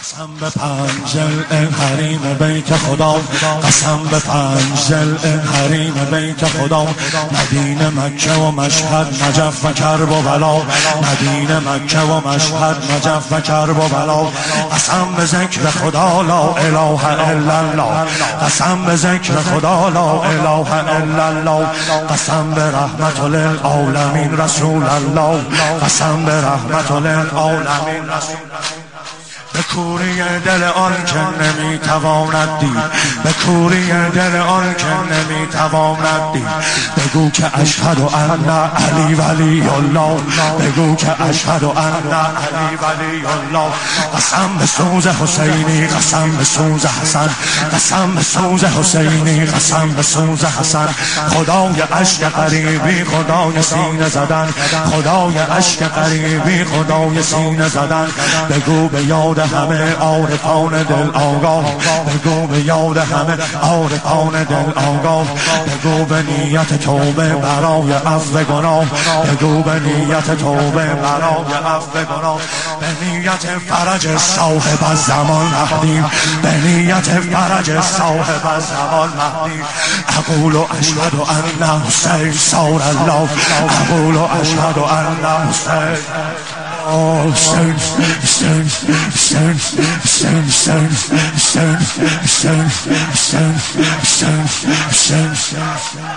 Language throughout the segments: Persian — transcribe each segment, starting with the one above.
قسم به پنجل حریم بیت خدا، قسم به پنجل حریم بیت خدا، مدینه مکه و مشهد نجف و کرب و بلا، مدینه مکه و مشهد نجف و کرب و بلا، قسم به ذکر خدا لا اله الا الله، قسم به ذکر خدا لا اله الا الله، قسم به رحمت للعالمین رسول الله، قسم به رحمت للعالمین رسول الله. به کوری دل آن که نمیتواند دید، به کوری دل آن که نمیتواند دید، بگو که اشهد ان علی ولی الله، بگو که اشهد ان علی ولی الله. قسم به سوز حسینی، قسم به سوز حسن، قسم به سوز حسینی، قسم به سوز حسن، خدای عشق قریبی، خدای سینه زدن، خدای عشق قریبی، خدای سینه زدن. بگو به یاد همه عارفان دل آگاه، بگو به یاد همه عارفان دل آگاه، بگو به نیت توبه برای عفو گناه، بگو به نیت توبه برای عفو گناه، به نیت فرج صاحب الزمان مهدی، به نیت فرج صاحب الزمان مهدی. اقول اشهد ان حسین صار الله، اقول اشهد ان حسین Son, son, son, son, son, son, son, son, son, son, son.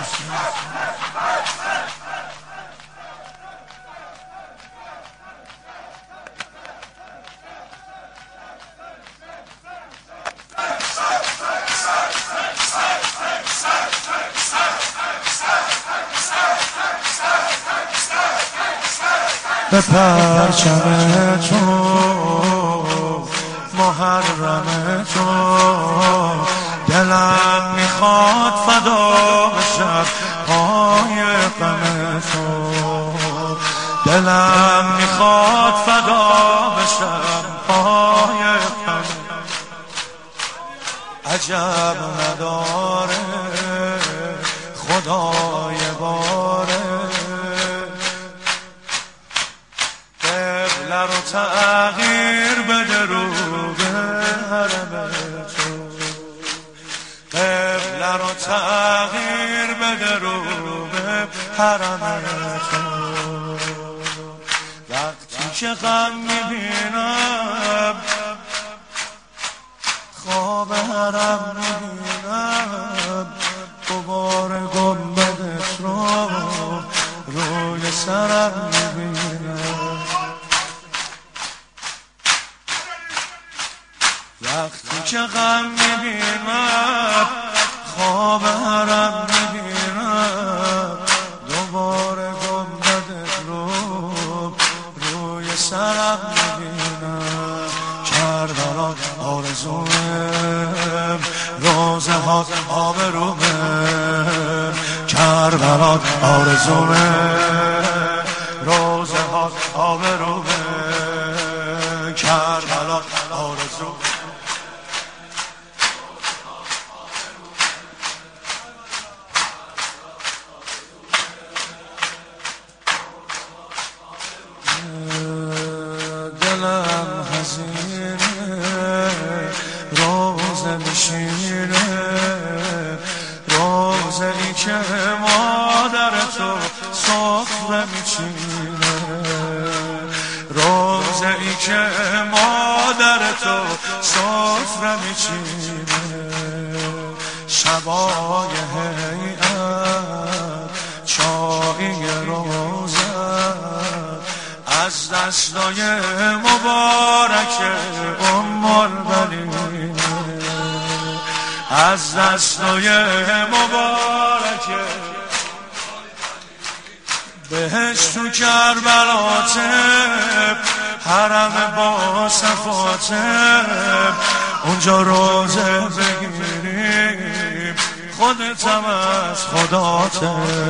به پرچم تو محرم تو دلم میخواد فدا بشم پای غم تو، دلم میخواد فدا بشم پای غم. عجب نداره خدای باره، قبله رو تغییر بده رو به حرم تو، قبله رو تغییر بده رو به حرم تو. وقتی که غم میبینم خواب حرم میبینم، دوباره گنبدت رو روی سرم میبینم. وقتی که غم میبینم خواب حرم میبینم، دوباره گنبدت رو روی سرم میبینم. کربلا آرزومم، روزه ها آبرومم، کربلا آرزومم، روزه ها آبرومم، کربلا آرزومم. دلم حزینه روزه میشینه، روزه ای که مادر تو سفره میچینه، روزه ای که مادر تو سفره میچینه. شبای هیئت چایی روزه از دستای مبارک ام البنین، از دستای مبارک بهش تو کربلات، حرم با صفات، اونجا روزه بگیریم خودتم از خداته.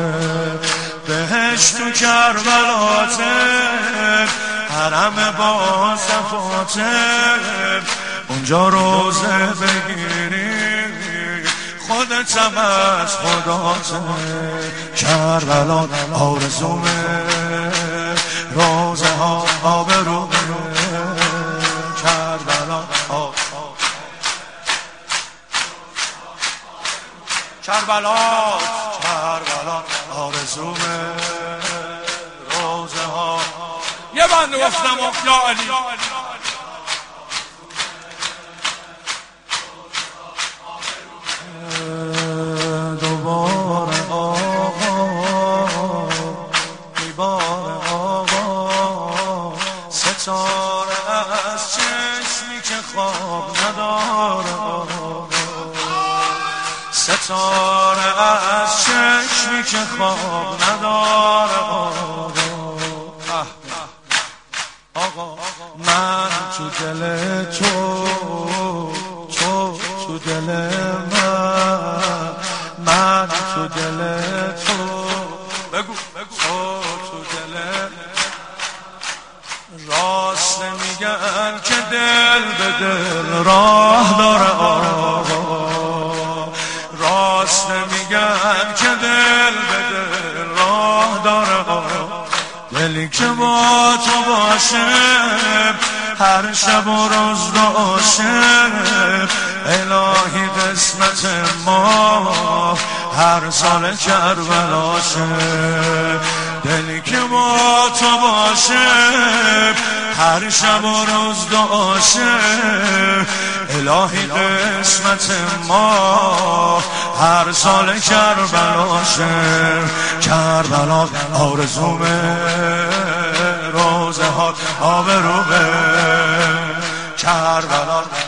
بهش تو کربلات، حرم با صفات، اونجا روزه بگیری خودتم از خداته. کربلا آرزومه، روزه ها آبرومه، کربلا کربلا آرزوم روزه ها. یه بند گفتم یا علی دوباره آقا میباره آقا ستاره از چشمی که خواب نداره آقا ستاره از چشمی که خواب نداره آقا من تو دل تو دل من تو دل تو بگو تو دل راست میگن که دل به دل راه داره آقا راست میگن که دل به دل راه داره آقا دلی که با تو باشه هر شب و روز باشه الهی قسمت ما هر سال کربلاشه دلی که با تو باشه هر شب و روز باشه الهی قسمت ما هر سال کربلاشه کربلا آرزوم روزه ها آبرومه کربلا